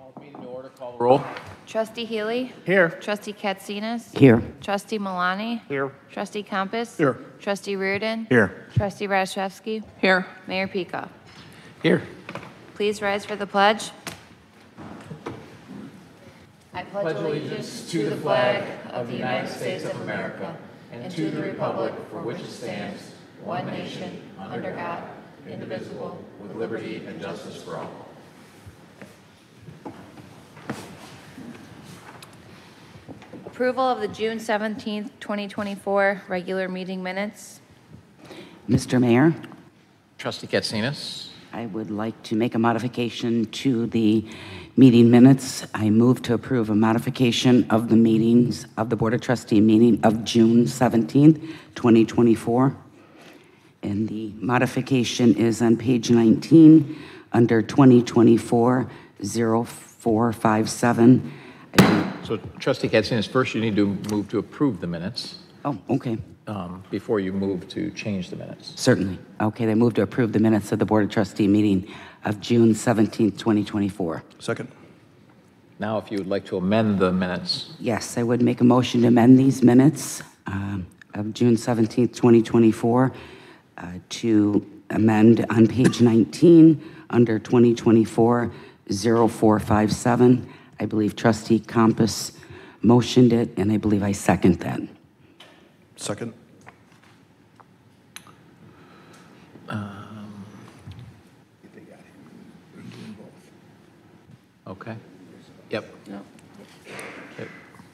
Meeting to order, call the roll. Trustee Healy? Here. Trustee Katsinas? Here. Trustee Malani? Here. Trustee Compass? Here. Trustee Reardon? Here. Trustee Rashevsky? Here. Mayor Pika? Here. Please rise for the pledge. I pledge allegiance to the flag of the United States of America and to the republic for which it stands, one nation, under God, indivisible, with liberty and justice for all. Approval of the June 17th, 2024 regular meeting minutes. Mr. Mayor, Trustee Katsinas. I would like to make a modification to the meeting minutes. I move to approve a modification of the meetings of the Board of Trustee meeting of June 17th, 2024. And the modification is on page 19 under 2024-0457. So Trustee Katsinas, first you need to move to approve the minutes Oh, okay. before you move to change the minutes. Certainly. Okay, I move to approve the minutes of the Board of Trustee meeting of June 17th, 2024. Second. Now, if you would like to amend the minutes, Yes, I would make a motion to amend these minutes of June 17th, 2024 to amend on page 19 under 2024-0457. I believe Trustee Compass motioned it, and I believe I second that. Second. okay? Yep. Okay.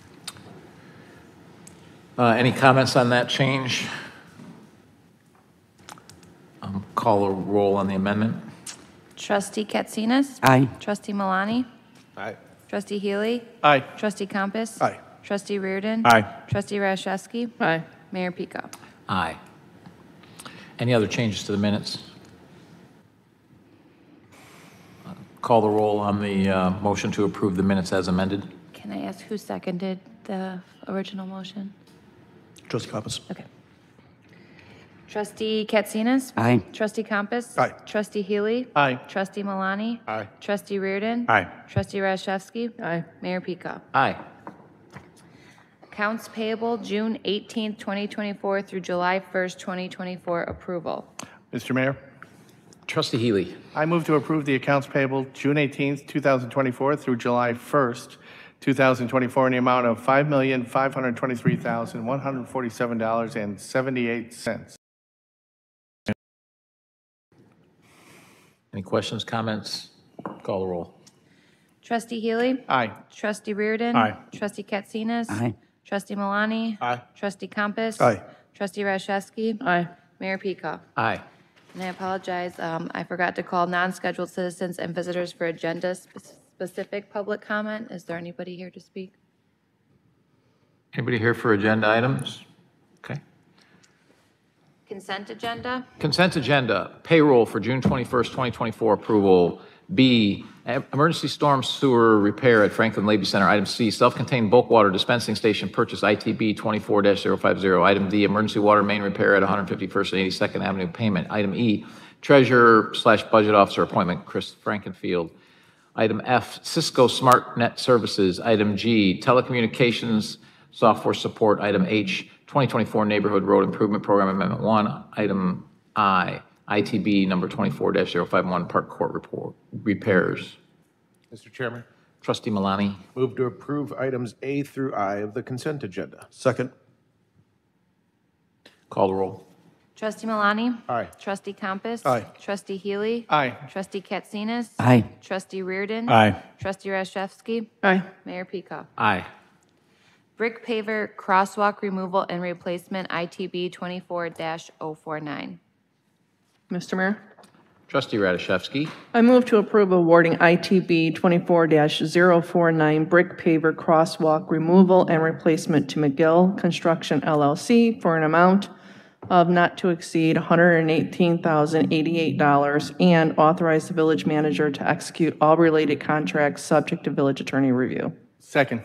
Any comments on that change? Call a roll on the amendment. Trustee Katsinas? Aye. Trustee Malani? Aye. Trustee Healy? Aye. Trustee Compass? Aye. Trustee Reardon? Aye. Trustee Rashevsky? Aye. Mayor Pika? Aye. Any other changes to the minutes? Call the roll on the motion to approve the minutes as amended. Can I ask who seconded the original motion? Trustee Compass. Okay. Trustee Katsinas? Aye. Trustee Compass? Aye. Trustee Healy? Aye. Trustee Malani? Aye. Trustee Reardon? Aye. Trustee Rashevsky? Aye. Mayor Pika? Aye. Accounts payable June 18th, 2024 through July 1st, 2024 approval. Mr. Mayor, Trustee Healy. I move to approve the accounts payable June 18th, 2024 through July 1st, 2024 in the amount of $5,523,147.78. Any questions, comments? Call the roll. Trustee Healy? Aye. Trustee Reardon? Aye. Trustee Katsinas? Aye. Trustee Malani? Aye. Trustee Compass? Aye. Trustee Rashevsky? Aye. Mayor Pika? Aye. And I apologize, I forgot to call non-scheduled citizens and visitors for agenda-specific public comment. Is there anybody here to speak? Anybody here for agenda items? Okay. Consent agenda? Consent agenda, payroll for June 21st, 2024 approval. B, emergency storm sewer repair at Franklin Levy Center. Item C, self-contained bulk water dispensing station purchase ITB 24-050. Item D, emergency water main repair at 151st and 82nd Avenue payment. Item E, treasurer/budget officer appointment, Chris Frankenfield. Item F, Cisco SmartNet services. Item G, telecommunications software support. Item H, 2024 Neighborhood Road Improvement Program Amendment 1. Item I, ITB number 24-051 Park Court repairs. Mr. Chairman, Trustee Malani. move to approve items A through I of the consent agenda. Second. Call the roll. Trustee Malani? Aye. Trustee Compass? Aye. Trustee Healy? Aye. Trustee Katsinas? Aye. Trustee Reardon? Aye. Trustee Rashevsky? Aye. Mayor Pika? Aye. Brick paver crosswalk removal and replacement ITB 24-049. Mr. Mayor, Trustee Radiszewski. I move to approve awarding ITB 24-049 brick paver crosswalk removal and replacement to McGill Construction LLC for an amount of not to exceed $118,088 and authorize the village manager to execute all related contracts subject to village attorney review. Second.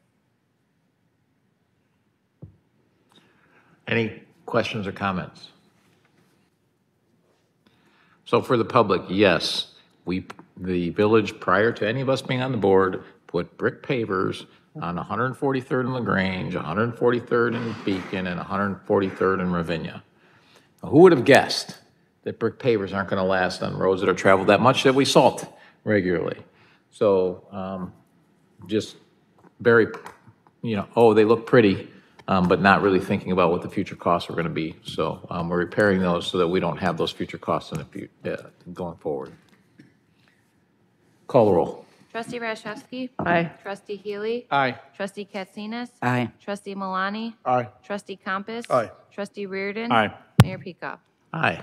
Any questions or comments? So for the public, yes, we the village, prior to any of us being on the board, put brick pavers on 143rd in LaGrange, 143rd in Beacon, and 143rd in Ravinia. Who would have guessed that brick pavers aren't going to last on roads that are traveled that much that we salt regularly? So just very, oh, they look pretty, but not really thinking about what the future costs are going to be. So we're repairing those so that we don't have those future costs in the future going forward. Call the roll. Trustee Rashevsky. Aye. Trustee Healy. Aye. Trustee Katsinas. Aye. Trustee Malani. Aye. Trustee Compass. Aye. Trustee Reardon. Aye. Mayor Peacock. Aye.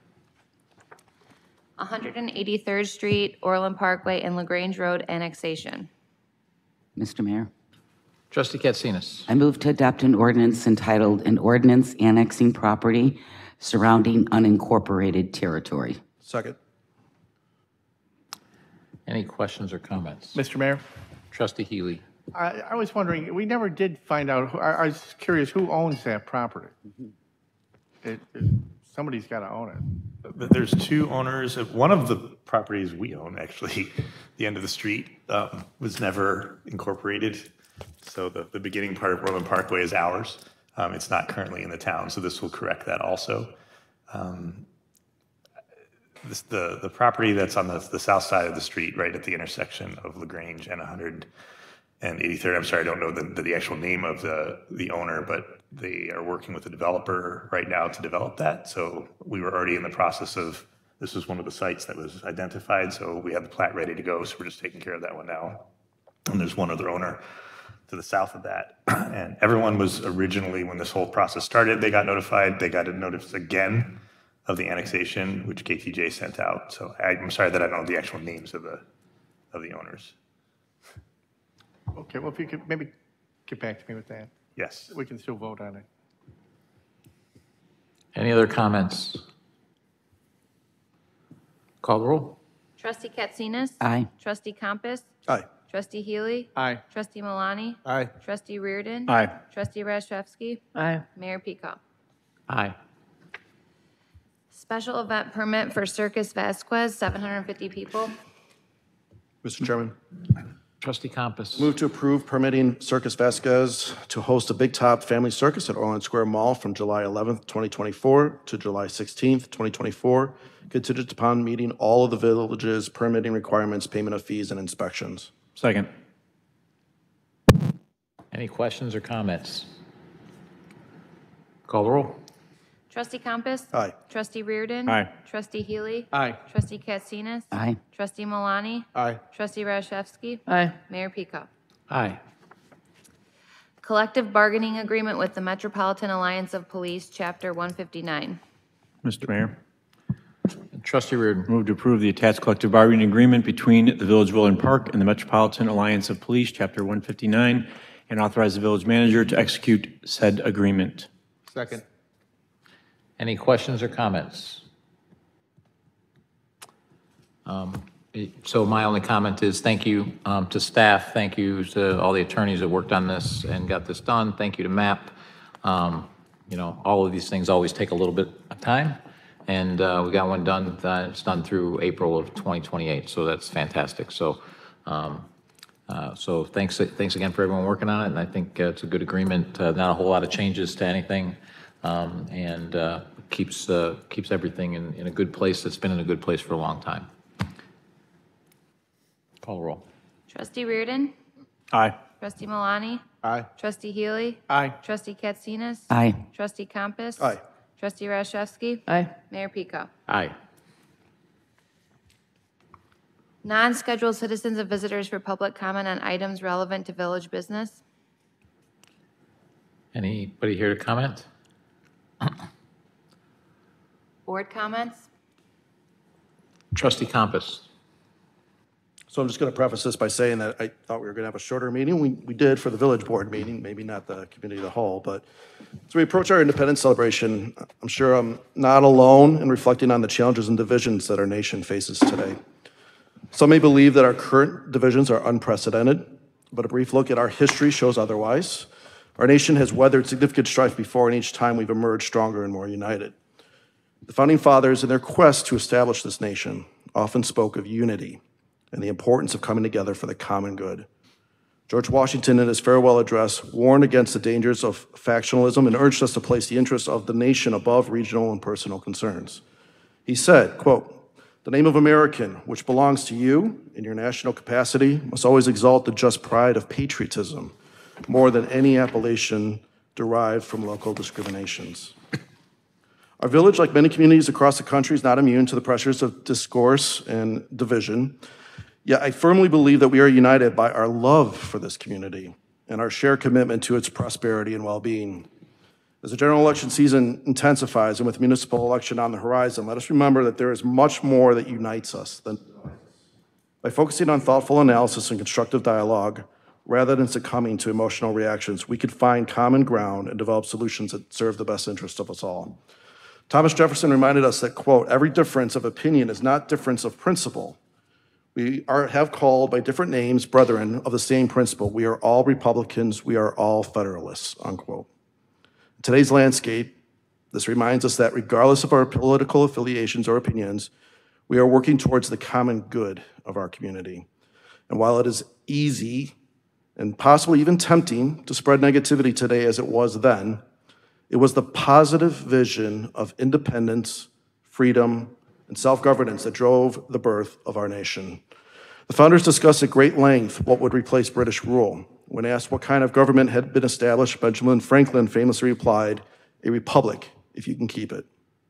183rd Street, Orland Parkway, and LaGrange Road annexation. Mr. Mayor, Trustee Katsinas. I move to adopt an ordinance entitled An Ordinance Annexing Property Surrounding Unincorporated Territory. Second. Any questions or comments? Mr. Mayor, Trustee Healy. I was wondering, we never did find out, I was curious, who owns that property? Somebody's got to own it. There's two owners. One of the properties we own, actually, the end of the street, was never incorporated. So the beginning part of Orland Parkway is ours. It's not currently in the town, so this will correct that also. The property that's on the south side of the street, right at the intersection of LaGrange and 183rd, I'm sorry, I don't know the actual name of the owner, but they are working with the developer right now to develop that. So we were already in the process of, this was one of the sites that was identified, so we have the plat ready to go, so we're just taking care of that one now. And there's one other owner to the south of that. And everyone was originally, when this whole process started, they got notified. They got a notice again of the annexation, which KTJ sent out. So I'm sorry that I don't know the actual names of the owners. Okay, well, if you could maybe get back to me with that. Yes. We can still vote on it. Any other comments? Call the roll. Trustee Katsinas. Aye. Trustee Compass. Aye. Trustee Healy. Aye. Trustee Malani. Aye. Trustee Reardon. Aye. Trustee Rashevsky. Aye. Mayor Peacock. Aye. Special event permit for Circus Vasquez, 750 people. Mr. Chairman, Trustee Compass. move to approve permitting Circus Vasquez to host a Big Top Family Circus at Orland Square Mall from July 11th, 2024 to July 16th, 2024, contingent upon meeting all of the village's permitting requirements, payment of fees, and inspections. Second. Any questions or comments? Call the roll. Trustee Compass. Aye. Trustee Reardon. Aye. Trustee Healy. Aye. Trustee Katsinas. Aye. Trustee Malani. Aye. Trustee Rashevsky. Aye. Mayor Peacock. Aye. Collective bargaining agreement with the Metropolitan Alliance of Police, Chapter 159. Mr. Mayor, Trustee Reardon. move to approve the attached collective bargaining agreement between the Village of Orland Park and the Metropolitan Alliance of Police, Chapter 159, and authorize the village manager to execute said agreement. Second. Any questions or comments? So my only comment is thank you to staff, thank you to all the attorneys that worked on this and got this done. Thank you to MAP. All of these things always take a little bit of time, and we got one done. It's done through April of 2028, so that's fantastic. So, thanks again for everyone working on it, and I think it's a good agreement. Not a whole lot of changes to anything. And keeps everything in a good place that's been in a good place for a long time. Call the roll. Trustee Reardon. Aye. Trustee Malani. Aye. Trustee Healy. Aye. Trustee Katsinas. Aye. Trustee Compass. Aye. Trustee Rashevsky. Aye. Mayor Peacock. Aye. Non-scheduled citizens and visitors for public comment on items relevant to village business. Anybody here to comment? Board comments. Trustee Compass. So I'm just going to preface this by saying that I thought we were going to have a shorter meeting. We did for the village board meeting, maybe not the committee of the whole, but as we approach our independence celebration, I'm sure I'm not alone in reflecting on the challenges and divisions that our nation faces today. Some may believe that our current divisions are unprecedented, but a brief look at our history shows otherwise. Our nation has weathered significant strife before, and each time we've emerged stronger and more united. The Founding Fathers, in their quest to establish this nation, often spoke of unity. and the importance of coming together for the common good. George Washington, in his farewell address, warned against the dangers of factionalism and urged us to place the interests of the nation above regional and personal concerns. He said, quote, "The name of American, which belongs to you in your national capacity, must always exalt the just pride of patriotism more than any appellation derived from local discriminations." Our village, like many communities across the country, is not immune to the pressures of discourse and division. Yet I firmly believe that we are united by our love for this community and our shared commitment to its prosperity and well-being. As the general election season intensifies and with municipal election on the horizon, let us remember that there is much more that unites us than divides us. By focusing on thoughtful analysis and constructive dialogue, rather than succumbing to emotional reactions, we could find common ground and develop solutions that serve the best interest of us all. Thomas Jefferson reminded us that, quote, "Every difference of opinion is not difference of principle. We have called by different names brethren of the same principle. We are all Republicans. We are all Federalists," unquote. In today's landscape, this reminds us that regardless of our political affiliations or opinions, we are working towards the common good of our community. And while it is easy and possibly even tempting to spread negativity today as it was then, it was the positive vision of independence, freedom, and self-governance that drove the birth of our nation. The founders discussed at great length what would replace British rule. When asked what kind of government had been established, Benjamin Franklin famously replied, "A republic, if you can keep it."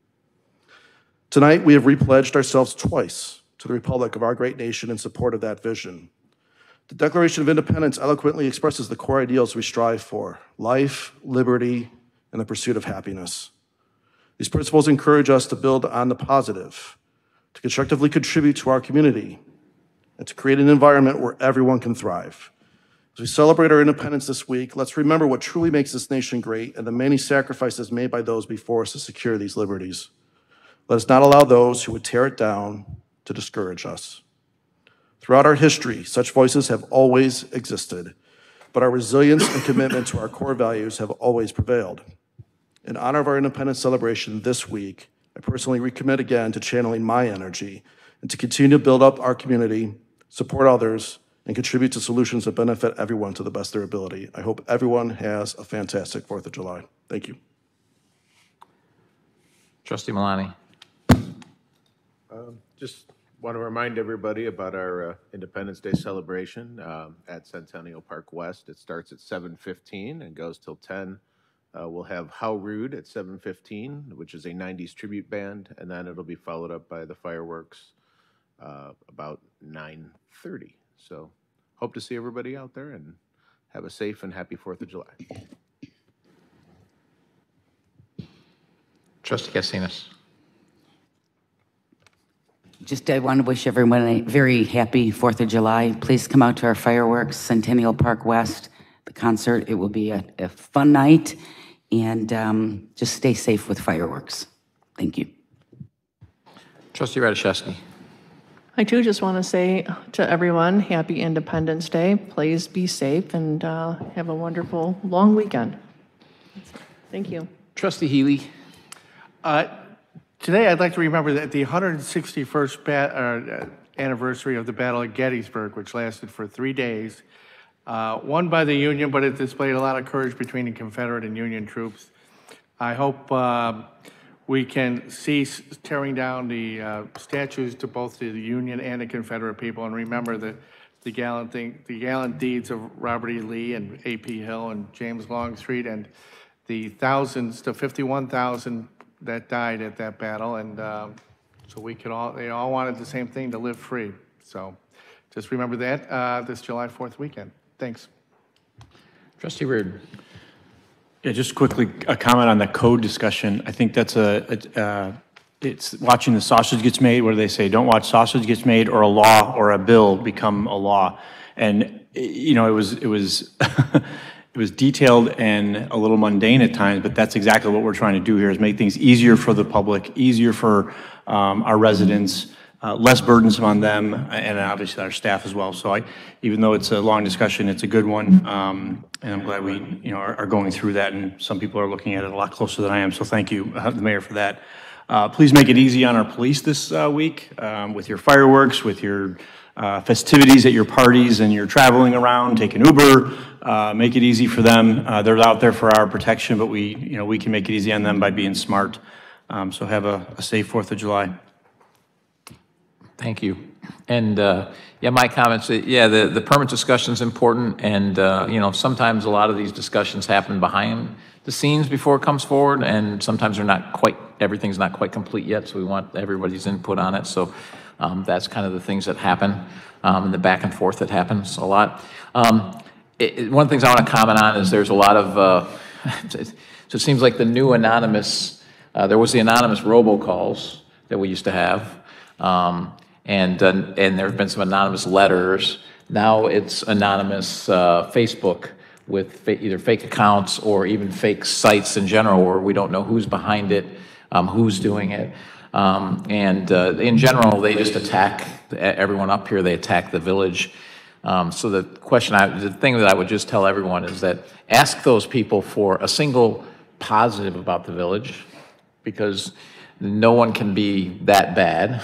Tonight, we have repledged ourselves twice to the republic of our great nation in support of that vision. The Declaration of Independence eloquently expresses the core ideals we strive for: life, liberty, and the pursuit of happiness. These principles encourage us to build on the positive, to constructively contribute to our community, and to create an environment where everyone can thrive. As we celebrate our independence this week, let's remember what truly makes this nation great and the many sacrifices made by those before us to secure these liberties. Let us not allow those who would tear it down to discourage us. Throughout our history, such voices have always existed, but our resilience and commitment to our core values have always prevailed. In honor of our independence celebration this week, I personally recommit again to channeling my energy and to continue to build up our community, support others, and contribute to solutions that benefit everyone to the best of their ability. I hope everyone has a fantastic 4th of July. Thank you. Trustee Malani. Just want to remind everybody about our Independence Day celebration at Centennial Park West. It starts at 7:15 and goes till 10. We'll have How Rude at 7:15, which is a 90s tribute band, and then it'll be followed up by the fireworks about 9:30. So hope to see everybody out there and have a safe and happy 4th of July. Trustee Katsinas. Just I want to wish everyone a very happy 4th of July. Please come out to our fireworks, Centennial Park West, the concert. It will be a fun night, and just stay safe with fireworks. Thank you. Trustee Radiszewski. I too just want to say to everyone, happy Independence Day. Please be safe and have a wonderful long weekend. Thank you. Trustee Healy. Today, I'd like to remember that the 161st anniversary of the Battle of Gettysburg, which lasted for 3 days, won by the Union, but it displayed a lot of courage between the Confederate and Union troops. I hope we can cease tearing down the statues to both the Union and the Confederate people, and remember the gallant deeds of Robert E. Lee and A.P. Hill and James Longstreet, and the thousands to 51,000 that died at that battle, and so they all wanted the same thing, to live free. So just remember that this July 4th weekend. Thanks. Trustee Reardon. Yeah, just quickly, a comment on the code discussion. I think that's it's watching the sausage gets made. What do they say? Don't watch sausage gets made or a law or a bill become a law. And, you know, it was it was detailed and a little mundane at times, but that's exactly what we're trying to do here, is make things easier for the public, easier for our residents, less burdensome on them, and obviously our staff as well. So even though it's a long discussion, it's a good one, and I'm glad we are going through that, and some people are looking at it a lot closer than I am, so thank you, the Mayor, for that. Please make it easy on our police this week with your fireworks, with your festivities at your parties and you're traveling around, take an Uber, make it easy for them. They're out there for our protection, but we can make it easy on them by being smart. So have a safe 4th of July. Thank you. And yeah, my comments, yeah, the permit discussion is important. And, sometimes a lot of these discussions happen behind the scenes before it comes forward. And sometimes everything's not quite complete yet. So we want everybody's input on it. So that's kind of the things that happen and the back and forth that happens a lot. One of the things I want to comment on is there's a lot of, so it seems like the new anonymous, there was the anonymous robocalls that we used to have. And there have been some anonymous letters. Now it's anonymous Facebook with either fake accounts or even fake sites in general where we don't know who's behind it, who's doing it. In general, they just attack everyone up here. They attack the village. So the thing that I would just tell everyone is that ask those people for a single positive about the village, because no one can be that bad.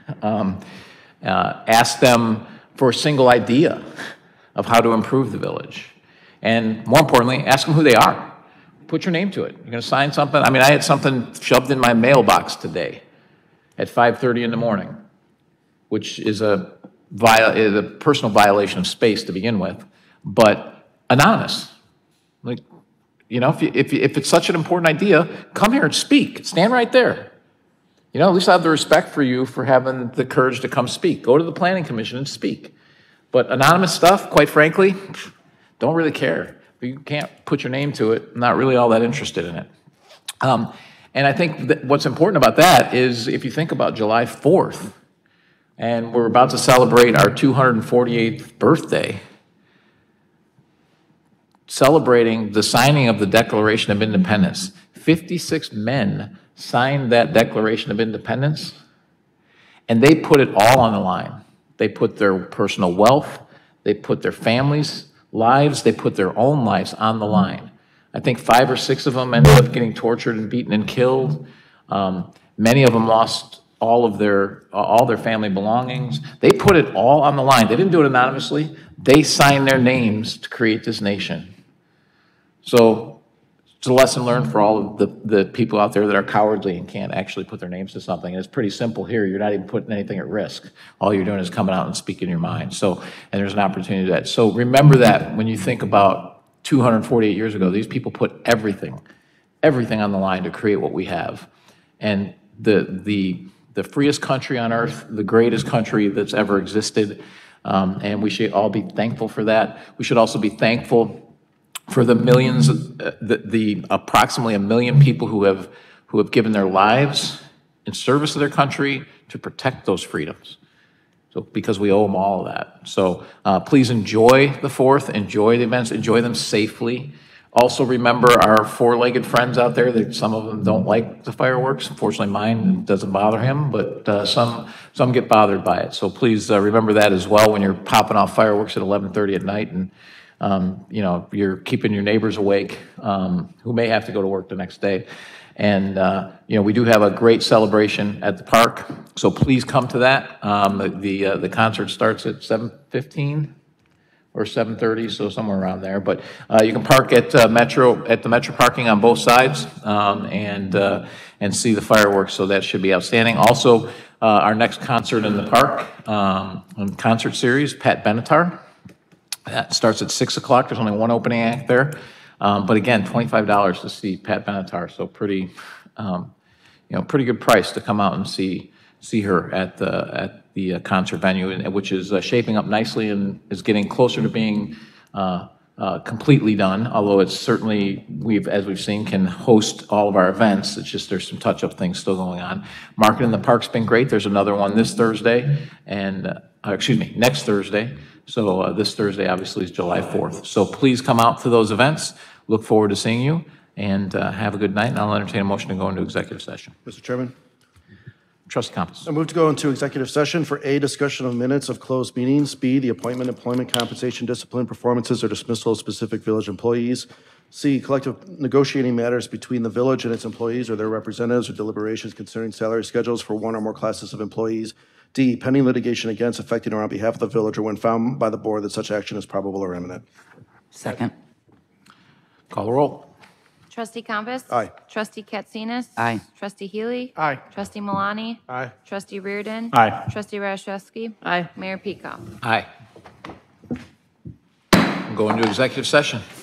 Ask them for a single idea of how to improve the village. And more importantly, ask them who they are. Put your name to it. You're going to sign something? I mean, I had something shoved in my mailbox today at 5:30 in the morning, which is a personal violation of space to begin with, but anonymous. Like, if it's such an important idea, come here and speak. Stand right there. At least I have the respect for you for having the courage to come speak. Go to the Planning Commission and speak. But anonymous stuff, quite frankly, don't really care. You can't put your name to it. I'm not really all that interested in it. And I think that what's important about that is if you think about July 4th, and we're about to celebrate our 248th birthday, celebrating the signing of the Declaration of Independence. 56 men signed that Declaration of Independence, and they put it all on the line. They put their personal wealth, they put their families' lives, they put their own lives on the line. I think 5 or 6 of them ended up getting tortured and beaten and killed. Many of them lost all their family belongings. They put it all on the line. They didn't do it anonymously. They signed their names to create this nation. So it's a lesson learned for all of the people out there that are cowardly and can't actually put their names to something. And it's pretty simple here. You're not even putting anything at risk. All you're doing is coming out and speaking your mind. And there's an opportunity to that. So remember that when you think about 248 years ago, these people put everything on the line to create what we have. And the freest country on earth, the greatest country that's ever existed, and we should all be thankful for that. We should also be thankful for the millions, the approximately 1 million people who have given their lives in service of their country to protect those freedoms. So because we owe them all of that. So please enjoy the 4th, enjoy the events, enjoy them safely. Also remember our 4-legged friends out there, that some of them don't like the fireworks. Unfortunately, mine doesn't bother him, but some get bothered by it. So please remember that as well when you're popping off fireworks at 11:30 at night, and you're keeping your neighbors awake who may have to go to work the next day. And, we do have a great celebration at the park, so please come to that. The concert starts at 7:15 or 7:30, so somewhere around there. But you can park at the Metro parking on both sides and see the fireworks, so that should be outstanding. Also, our next concert in the park, concert series, Pat Benatar. That starts at 6 o'clock. There's only one opening act there. But again, $25 to see Pat Benatar. So pretty good price to come out and see her at the concert venue, which is shaping up nicely and is getting closer to being completely done. Although it's certainly, as we've seen, can host all of our events. It's just there's some touch-up things still going on. Market in the Park's been great. There's another one this Thursday, and next Thursday. So this Thursday, obviously, is July 4th. So please come out to those events. Look forward to seeing you, and have a good night. And I'll entertain a motion to go into executive session. Mr. Chairman? Trustee Campos. I move to go into executive session for A, discussion of minutes of closed meetings, B, the appointment, employment, compensation, discipline, performances, or dismissal of specific village employees, C, collective negotiating matters between the village and its employees or their representatives, or deliberations concerning salary schedules for one or more classes of employees, D, pending litigation against, affecting, or on behalf of the village, or when found by the board that such action is probable or imminent. Second. Call the roll. Trustee Compass? Aye. Trustee Katsinas? Aye. Trustee Healy? Aye. Trustee Malani? Aye. Trustee Reardon? Aye. Trustee Rashevsky? Aye. Mayor Peacock? Aye. Go into executive session.